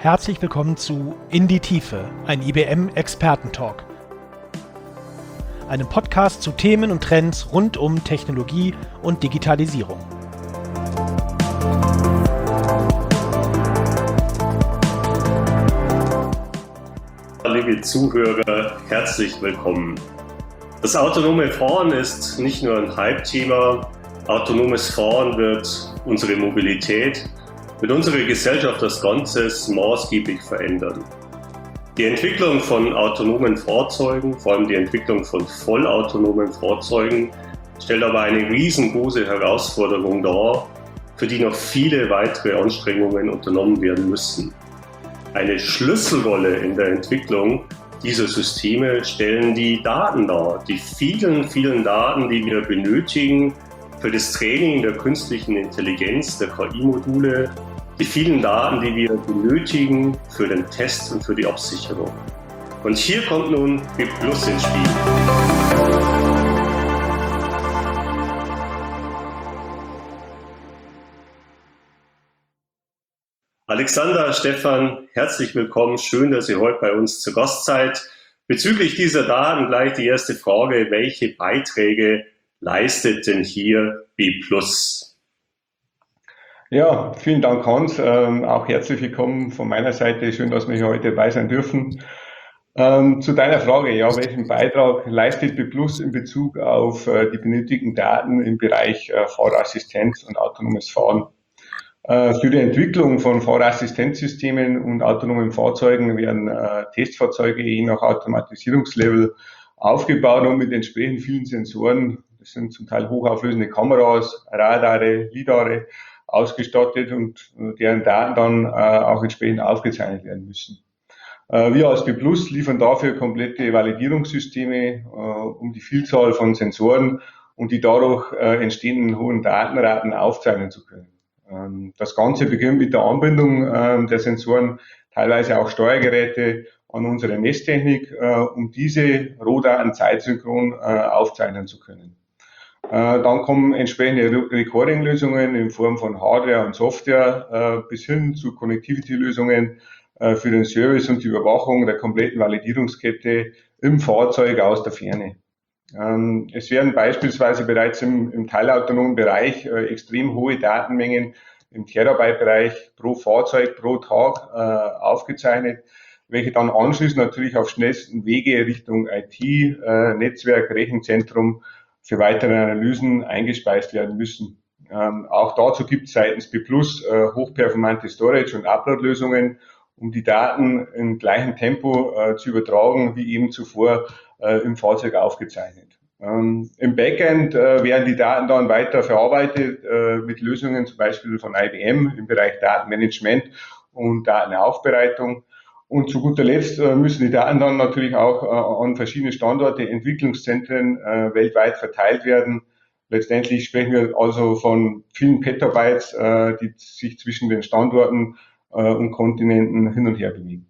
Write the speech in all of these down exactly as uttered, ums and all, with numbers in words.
Herzlich willkommen zu In die Tiefe, ein I B M-Experten-Talk. Einem Podcast zu Themen und Trends rund um Technologie und Digitalisierung. Liebe Zuhörer, herzlich willkommen. Das autonome Fahren ist nicht nur ein Hype-Thema. Autonomes Fahren wird unsere Mobilität, wird unsere Gesellschaft als Ganzes maßgeblich verändern. Die Entwicklung von autonomen Fahrzeugen, vor allem die Entwicklung von vollautonomen Fahrzeugen, stellt aber eine riesengroße Herausforderung dar, für die noch viele weitere Anstrengungen unternommen werden müssen. Eine Schlüsselrolle in der Entwicklung dieser Systeme stellen die Daten dar, die vielen, vielen Daten, die wir benötigen für das Training der künstlichen Intelligenz, der K I-Module, die vielen Daten, die wir benötigen für den Test und für die Absicherung. Und hier kommt nun B plus ins Spiel. Alexander, Stefan, herzlich willkommen. Schön, dass ihr heute bei uns zu Gast seid. Bezüglich dieser Daten gleich die erste Frage: Welche Beiträge leistet denn hier B plus? Ja, vielen Dank, Hans. Ähm, auch herzlich willkommen von meiner Seite. Schön, dass wir hier heute dabei sein dürfen. Ähm, zu deiner Frage, ja, welchen Beitrag leistet B plus in Bezug auf äh, die benötigten Daten im Bereich äh, Fahrassistenz und autonomes Fahren? Für die Entwicklung von Fahrassistenzsystemen und autonomen Fahrzeugen werden äh, Testfahrzeuge je nach Automatisierungslevel aufgebaut und mit entsprechend vielen Sensoren, das sind zum Teil hochauflösende Kameras, Radare, Lidare, ausgestattet und deren Daten dann äh, auch entsprechend aufgezeichnet werden müssen. Äh, wir als B plus liefern dafür komplette Validierungssysteme, äh, um die Vielzahl von Sensoren und die dadurch äh, entstehenden hohen Datenraten aufzeichnen zu können. Das Ganze beginnt mit der Anbindung der Sensoren, teilweise auch Steuergeräte an unsere Messtechnik, um diese Rohdaten zeitsynchron aufzeichnen zu können. Dann kommen entsprechende Recording-Lösungen in Form von Hardware und Software bis hin zu Connectivity-Lösungen für den Service und die Überwachung der kompletten Validierungskette im Fahrzeug aus der Ferne. Es werden beispielsweise bereits im, im teilautonomen Bereich äh, extrem hohe Datenmengen im Terabyte-Bereich pro Fahrzeug, pro Tag äh, aufgezeichnet, welche dann anschließend natürlich auf schnellsten Wege Richtung I T, äh, Netzwerk, Rechenzentrum für weitere Analysen eingespeist werden müssen. Ähm, auch dazu gibt es seitens B plus äh, hochperformante Storage- und Upload-Lösungen, um die Daten im gleichen Tempo äh, zu übertragen, wie eben zuvor äh, im Fahrzeug aufgezeichnet. Ähm, Im Backend äh, werden die Daten dann weiter verarbeitet äh, mit Lösungen zum Beispiel von I B M im Bereich Datenmanagement und Datenaufbereitung. Und zu guter Letzt äh, müssen die Daten dann natürlich auch äh, an verschiedene Standorte, Entwicklungszentren äh, weltweit verteilt werden. Letztendlich sprechen wir also von vielen Petabytes, äh, die sich zwischen den Standorten und Kontinenten hin und her bewegen.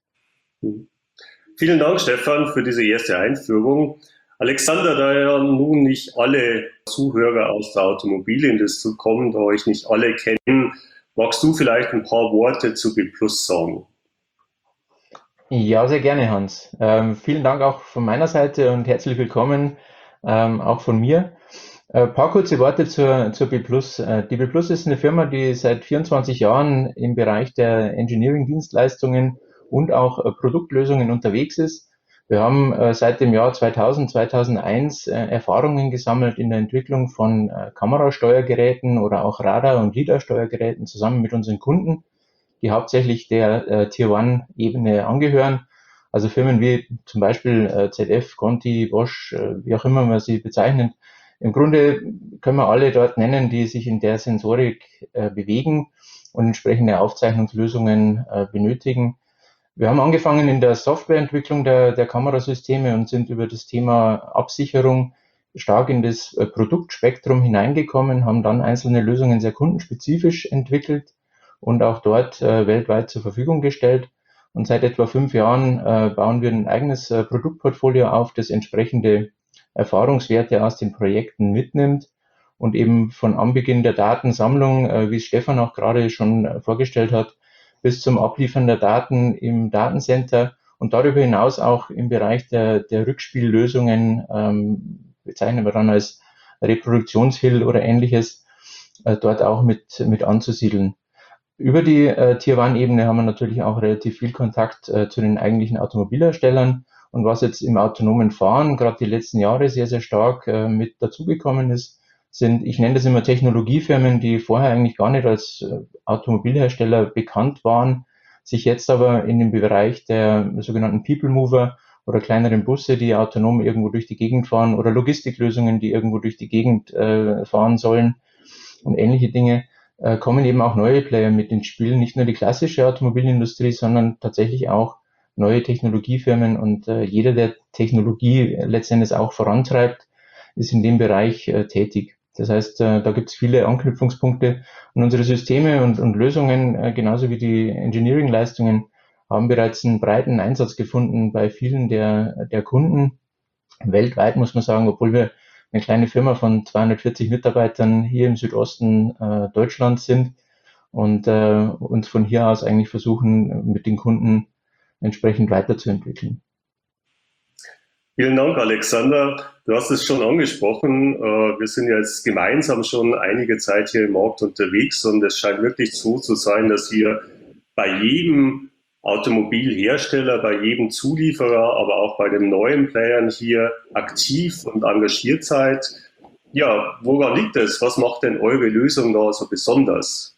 Vielen Dank, Stefan, für diese erste Einführung. Alexander, da ja nun nicht alle Zuhörer aus der Automobilindustrie kommen, da euch nicht alle kennen, magst du vielleicht ein paar Worte zu B plus sagen? Ja, sehr gerne, Hans. Ähm, vielen Dank auch von meiner Seite und herzlich willkommen ähm, auch von mir. Ein paar kurze Worte zur, zur B plus. Die B plus ist eine Firma, die seit vierundzwanzig Jahren im Bereich der Engineering-Dienstleistungen und auch Produktlösungen unterwegs ist. Wir haben seit dem Jahr zweitausend, zweitausendeins Erfahrungen gesammelt in der Entwicklung von Kamerasteuergeräten oder auch Radar- und LiDAR-Steuergeräten zusammen mit unseren Kunden, die hauptsächlich der Tier eins Ebene angehören. Also Firmen wie zum Beispiel Z F, Conti, Bosch, wie auch immer man sie bezeichnet. Im Grunde können wir alle dort nennen, die sich in der Sensorik äh, bewegen und entsprechende Aufzeichnungslösungen äh, benötigen. Wir haben angefangen in der Softwareentwicklung der, der Kamerasysteme und sind über das Thema Absicherung stark in das äh, Produktspektrum hineingekommen, haben dann einzelne Lösungen sehr kundenspezifisch entwickelt und auch dort äh, weltweit zur Verfügung gestellt. Und seit etwa fünf Jahren äh, bauen wir ein eigenes äh, Produktportfolio auf, das entsprechende Erfahrungswerte aus den Projekten mitnimmt und eben von Anbeginn der Datensammlung, äh, wie es Stefan auch gerade schon äh, vorgestellt hat, bis zum Abliefern der Daten im Datencenter und darüber hinaus auch im Bereich der, der Rückspiellösungen, ähm, bezeichnen wir dann als Reproduktionshill oder ähnliches, äh, dort auch mit, mit anzusiedeln. Über die äh, Tier-eins-Ebene haben wir natürlich auch relativ viel Kontakt äh, zu den eigentlichen Automobilherstellern. Und was jetzt im autonomen Fahren gerade die letzten Jahre sehr, sehr stark äh, mit dazugekommen ist, sind, ich nenne das immer Technologiefirmen, die vorher eigentlich gar nicht als äh, Automobilhersteller bekannt waren, sich jetzt aber in dem Bereich der sogenannten People Mover oder kleineren Busse, die autonom irgendwo durch die Gegend fahren, oder Logistiklösungen, die irgendwo durch die Gegend äh, fahren sollen und ähnliche Dinge, äh, kommen eben auch neue Player mit ins Spiel. Nicht nur die klassische Automobilindustrie, sondern tatsächlich auch neue Technologiefirmen. Und äh, jeder, der Technologie letztendlich auch vorantreibt, ist in dem Bereich äh, tätig. Das heißt, äh, da gibt es viele Anknüpfungspunkte. Und unsere Systeme und, und Lösungen, äh, genauso wie die Engineering-Leistungen, haben bereits einen breiten Einsatz gefunden bei vielen der, der Kunden. Weltweit muss man sagen, obwohl wir eine kleine Firma von zweihundertvierzig Mitarbeitern hier im Südosten äh, Deutschlands sind und äh, uns von hier aus eigentlich versuchen, mit den Kunden entsprechend weiterzuentwickeln. Vielen Dank, Alexander. Du hast es schon angesprochen. Wir sind jetzt gemeinsam schon einige Zeit hier im Markt unterwegs und es scheint wirklich so zu sein, dass ihr bei jedem Automobilhersteller, bei jedem Zulieferer, aber auch bei den neuen Playern hier aktiv und engagiert seid. Ja, woran liegt es? Was macht denn eure Lösung da so besonders?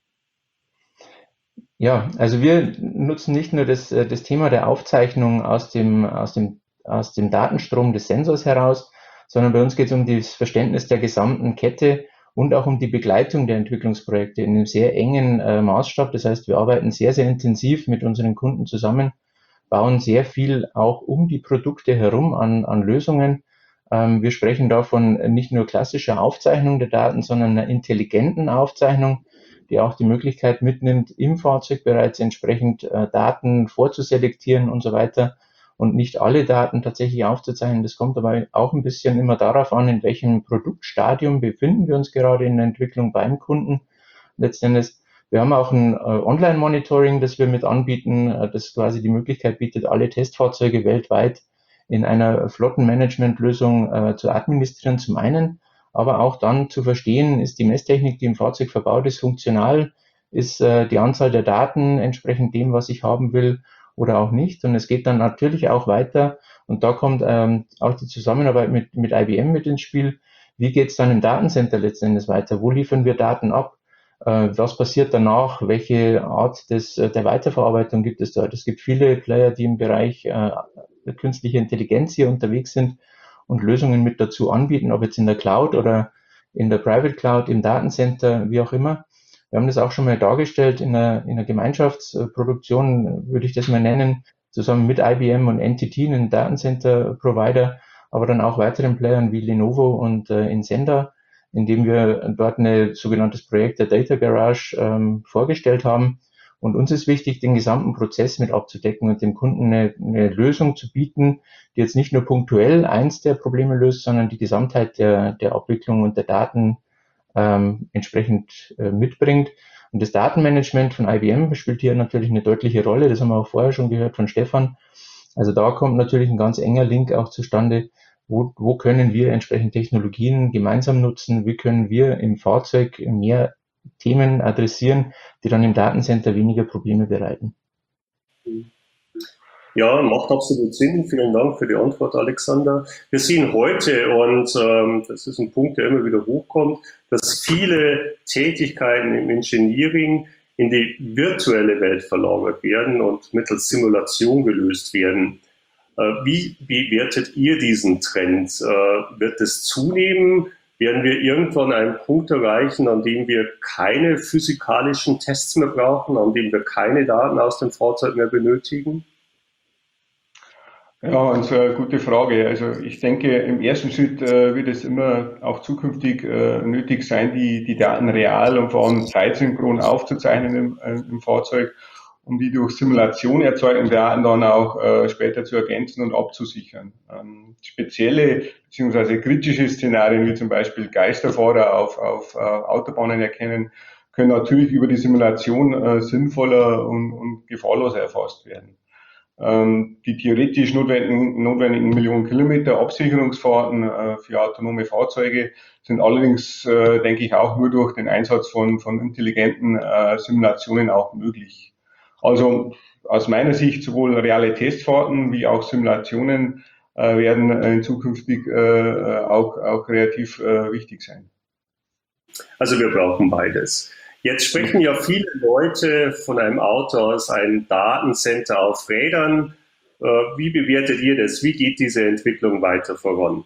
Ja, also wir nutzen nicht nur das, das Thema der Aufzeichnung aus dem, aus dem, aus dem Datenstrom des Sensors heraus, sondern bei uns geht es um das Verständnis der gesamten Kette und auch um die Begleitung der Entwicklungsprojekte in einem sehr engen äh, Maßstab. Das heißt, wir arbeiten sehr, sehr intensiv mit unseren Kunden zusammen, bauen sehr viel auch um die Produkte herum an, an Lösungen. Ähm, wir sprechen davon nicht nur klassischer Aufzeichnung der Daten, sondern einer intelligenten Aufzeichnung, die auch die Möglichkeit mitnimmt, im Fahrzeug bereits entsprechend äh, Daten vorzuselektieren und so weiter und nicht alle Daten tatsächlich aufzuzeichnen. Das kommt aber auch ein bisschen immer darauf an, in welchem Produktstadium befinden wir uns gerade in der Entwicklung beim Kunden. Letztendlich, wir haben auch ein äh, Online-Monitoring, das wir mit anbieten, äh, das quasi die Möglichkeit bietet, alle Testfahrzeuge weltweit in einer Flottenmanagement-Lösung äh, zu administrieren, zum einen, aber auch dann zu verstehen, ist die Messtechnik, die im Fahrzeug verbaut ist, funktional, ist äh, die Anzahl der Daten entsprechend dem, was ich haben will, oder auch nicht. Und es geht dann natürlich auch weiter. Und da kommt ähm, auch die Zusammenarbeit mit, mit I B M mit ins Spiel. Wie geht es dann im Datencenter letztendlich weiter? Wo liefern wir Daten ab? Äh, was passiert danach? Welche Art des, der Weiterverarbeitung gibt es dort? Es gibt viele Player, die im Bereich äh, künstliche Intelligenz hier unterwegs sind und Lösungen mit dazu anbieten, ob jetzt in der Cloud oder in der Private Cloud, im Datencenter, wie auch immer. Wir haben das auch schon mal dargestellt in einer, in einer Gemeinschaftsproduktion, würde ich das mal nennen, zusammen mit I B M und N T T, einem Datencenter-Provider, aber dann auch weiteren Playern wie Lenovo und äh, Insenda, indem wir dort ein sogenanntes Projekt der Data Garage ähm, vorgestellt haben. Und uns ist wichtig, den gesamten Prozess mit abzudecken und dem Kunden eine, eine Lösung zu bieten, die jetzt nicht nur punktuell eins der Probleme löst, sondern die Gesamtheit der, der Abwicklung und der Daten ähm, entsprechend äh, mitbringt. Und das Datenmanagement von I B M spielt hier natürlich eine deutliche Rolle. Das haben wir auch vorher schon gehört von Stefan. Also da kommt natürlich ein ganz enger Link auch zustande. Wo, wo können wir entsprechend Technologien gemeinsam nutzen? Wie können wir im Fahrzeug mehr Themen adressieren, die dann im Datencenter weniger Probleme bereiten? Ja, macht absolut Sinn. Vielen Dank für die Antwort, Alexander. Wir sehen heute, und ähm, das ist ein Punkt, der immer wieder hochkommt, dass viele Tätigkeiten im Engineering in die virtuelle Welt verlagert werden und mittels Simulation gelöst werden. Äh, wie bewertet ihr diesen Trend? Äh, wird es zunehmen? Werden wir irgendwann einen Punkt erreichen, an dem wir keine physikalischen Tests mehr brauchen, an dem wir keine Daten aus dem Fahrzeug mehr benötigen? Ja, und so eine gute Frage. Also ich denke, im ersten Schritt äh, wird es immer auch zukünftig äh, nötig sein, die, die Daten real und vor allem zeitsynchron aufzuzeichnen im, äh, im Fahrzeug, um die durch Simulation erzeugten Daten dann auch äh, später zu ergänzen und abzusichern. Ähm, spezielle bzw. kritische Szenarien wie zum Beispiel Geisterfahrer auf, auf äh, Autobahnen erkennen, können natürlich über die Simulation äh, sinnvoller und, und gefahrloser erfasst werden. Ähm, die theoretisch notwendigen, notwendigen Millionen Kilometer Absicherungsfahrten äh, für autonome Fahrzeuge sind allerdings, äh, denke ich, auch nur durch den Einsatz von, von intelligenten äh, Simulationen auch möglich. Also aus meiner Sicht sowohl reale Testfahrten wie auch Simulationen äh, werden in zukünftig äh, auch, auch relativ äh, wichtig sein. Also wir brauchen beides. Jetzt sprechen ja viele Leute von einem Auto aus einem Datencenter auf Rädern. Wie bewertet ihr das? Wie geht diese Entwicklung weiter voran?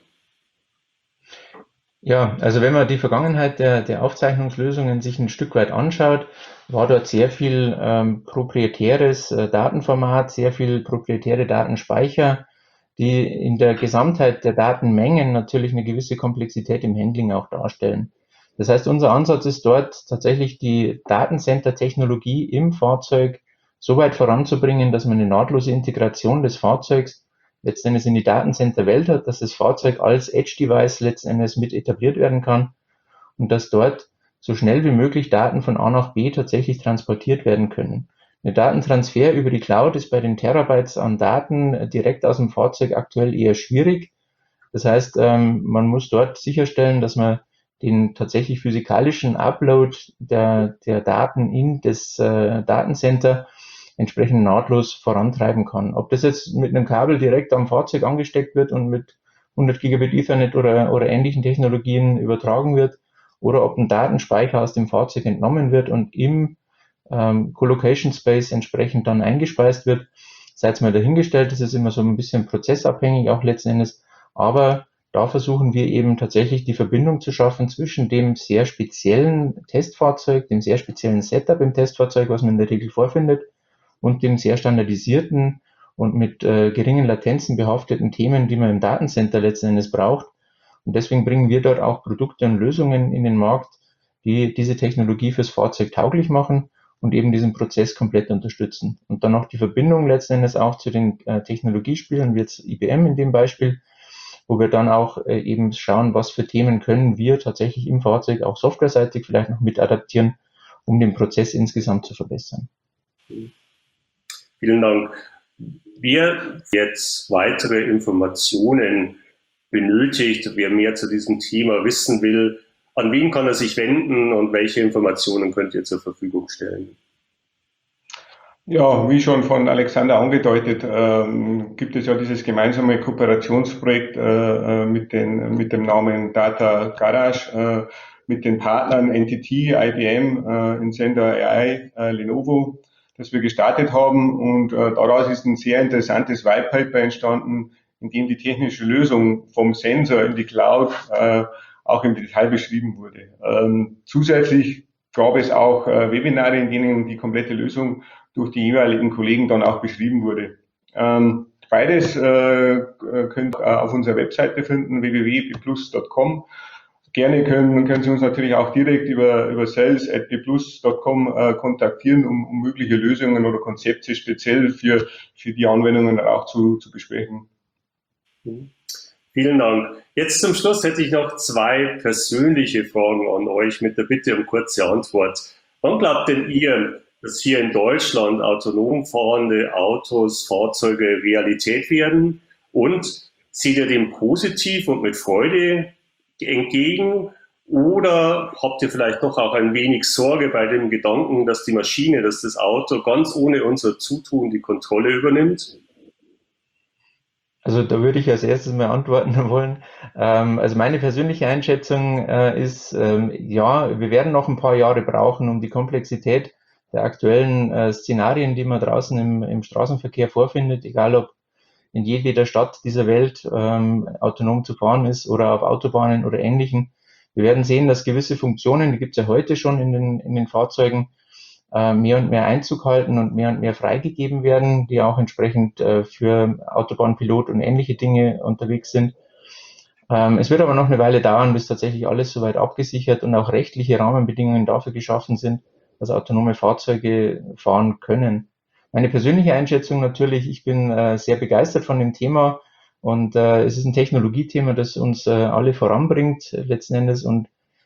Ja, also wenn man die Vergangenheit der, der Aufzeichnungslösungen sich ein Stück weit anschaut, war dort sehr viel ähm, proprietäres äh, Datenformat, sehr viel proprietäre Datenspeicher, die in der Gesamtheit der Datenmengen natürlich eine gewisse Komplexität im Handling auch darstellen. Das heißt, unser Ansatz ist dort tatsächlich die Datencenter-Technologie im Fahrzeug so weit voranzubringen, dass man eine nahtlose Integration des Fahrzeugs letzten Endes in die Datencenter-Welt hat, dass das Fahrzeug als Edge-Device letzten Endes mit etabliert werden kann und dass dort so schnell wie möglich Daten von A nach B tatsächlich transportiert werden können. Eine Datentransfer über die Cloud ist bei den Terabytes an Daten direkt aus dem Fahrzeug aktuell eher schwierig. Das heißt, man muss dort sicherstellen, dass man den tatsächlich physikalischen Upload der, der Daten in das äh, Datencenter entsprechend nahtlos vorantreiben kann. Ob das jetzt mit einem Kabel direkt am Fahrzeug angesteckt wird und mit hundert Gigabit Ethernet oder, oder ähnlichen Technologien übertragen wird, oder ob ein Datenspeicher aus dem Fahrzeug entnommen wird und im ähm, Colocation Space entsprechend dann eingespeist wird, sei es mal dahingestellt, das ist immer so ein bisschen prozessabhängig auch letzten Endes, aber da versuchen wir eben tatsächlich die Verbindung zu schaffen zwischen dem sehr speziellen Testfahrzeug, dem sehr speziellen Setup im Testfahrzeug, was man in der Regel vorfindet, und dem sehr standardisierten und mit äh, geringen Latenzen behafteten Themen, die man im Datencenter letzten Endes braucht. Und deswegen bringen wir dort auch Produkte und Lösungen in den Markt, die diese Technologie fürs Fahrzeug tauglich machen und eben diesen Prozess komplett unterstützen. Und dann noch die Verbindung letzten Endes auch zu den äh, Technologiespielern, wie jetzt I B M in dem Beispiel, wo wir dann auch äh, eben schauen, was für Themen können wir tatsächlich im Fahrzeug auch softwareseitig vielleicht noch mit adaptieren, um den Prozess insgesamt zu verbessern. Vielen Dank. Wer jetzt weitere Informationen benötigt, wer mehr zu diesem Thema wissen will, an wen kann er sich wenden und welche Informationen könnt ihr zur Verfügung stellen? Ja, wie schon von Alexander angedeutet, ähm, gibt es ja dieses gemeinsame Kooperationsprojekt äh, mit, den, mit dem Namen Data Garage, äh, mit den Partnern N T T, I B M, äh, Incenda A I, äh, Lenovo, das wir gestartet haben. Und äh, daraus ist ein sehr interessantes White Paper entstanden, in dem die technische Lösung vom Sensor in die Cloud äh, auch im Detail beschrieben wurde. Ähm, zusätzlich gab es auch äh, Webinare, in denen die komplette Lösung durch die jeweiligen Kollegen dann auch beschrieben wurde. Ähm, beides äh, könnt ihr auf unserer Webseite finden, w w w punkt b plus punkt com. Gerne können, können Sie uns natürlich auch direkt über, über sales at b plus punkt com äh, kontaktieren, um, um mögliche Lösungen oder Konzepte speziell für, für die Anwendungen auch zu, zu besprechen. Vielen Dank. Jetzt zum Schluss hätte ich noch zwei persönliche Fragen an euch mit der Bitte um kurze Antwort. Wann glaubt denn ihr, dass hier in Deutschland autonom fahrende Autos, Fahrzeuge Realität werden? Und seht ihr dem positiv und mit Freude entgegen? Oder habt ihr vielleicht noch auch ein wenig Sorge bei dem Gedanken, dass die Maschine, dass das Auto ganz ohne unser Zutun die Kontrolle übernimmt? Also da würde ich als erstes mal antworten wollen. Ähm, also meine persönliche Einschätzung äh, ist, ähm, ja, wir werden noch ein paar Jahre brauchen, um die Komplexität der aktuellen äh, Szenarien, die man draußen im, im Straßenverkehr vorfindet, egal ob in jedweder Stadt dieser Welt ähm, autonom zu fahren ist oder auf Autobahnen oder Ähnlichem. Wir werden sehen, dass gewisse Funktionen, die gibt es ja heute schon in den, in den Fahrzeugen, äh, mehr und mehr Einzug halten und mehr und mehr freigegeben werden, die auch entsprechend äh, für Autobahnpilot und ähnliche Dinge unterwegs sind. Ähm, es wird aber noch eine Weile dauern, bis tatsächlich alles soweit abgesichert und auch rechtliche Rahmenbedingungen dafür geschaffen sind, dass autonome Fahrzeuge fahren können. Meine persönliche Einschätzung natürlich, ich bin äh, sehr begeistert von dem Thema und äh, es ist ein Technologiethema, das uns äh, alle voranbringt letzten Endes und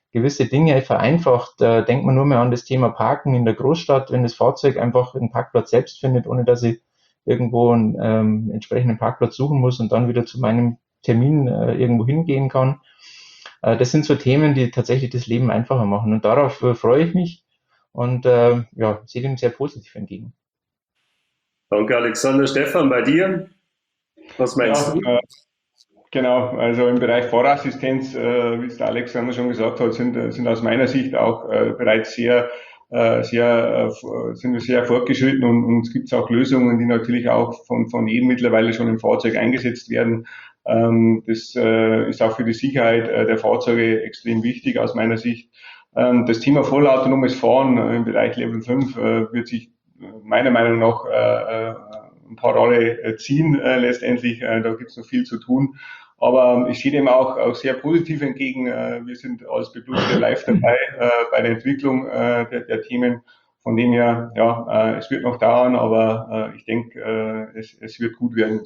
gewisse Dinge vereinfacht. Äh, denkt man nur mehr an das Thema Parken in der Großstadt, wenn das Fahrzeug einfach einen Parkplatz selbst findet, ohne dass ich irgendwo einen ähm, entsprechenden Parkplatz suchen muss und dann wieder zu meinem Termin äh, irgendwo hingehen kann. Äh, das sind so Themen, die tatsächlich das Leben einfacher machen. Und darauf äh, freue ich mich und äh, ja, sehe dem sehr positiv entgegen. Danke, Alexander. Stefan, bei dir? Was meinst Ja, du? Äh, genau, also im Bereich Fahrassistenz, äh, wie es der Alexander schon gesagt hat, sind, sind aus meiner Sicht auch äh, bereits sehr, äh, sehr, äh, sind wir sehr fortgeschritten und, und es gibt auch Lösungen, die natürlich auch von, von jedem mittlerweile schon im Fahrzeug eingesetzt werden. Ähm, das äh, ist auch für die Sicherheit äh, der Fahrzeuge extrem wichtig aus meiner Sicht. Ähm, das Thema vollautonomes Fahren äh, im Bereich Level fünf äh, wird sich meiner Meinung nach äh, ein paar Rolle ziehen äh, letztendlich. Äh, da gibt es noch viel zu tun. Aber ich sehe dem auch, auch sehr positiv entgegen. Äh, wir sind als B plus hier live dabei äh, bei der Entwicklung äh, der, der Themen. Von dem her, ja, äh, es wird noch dauern, aber äh, ich denke, äh, es, es wird gut werden.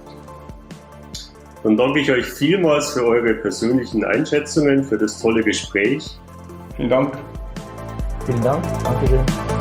Dann danke ich euch vielmals für eure persönlichen Einschätzungen, für das tolle Gespräch. Vielen Dank. Vielen Dank. Dankeschön.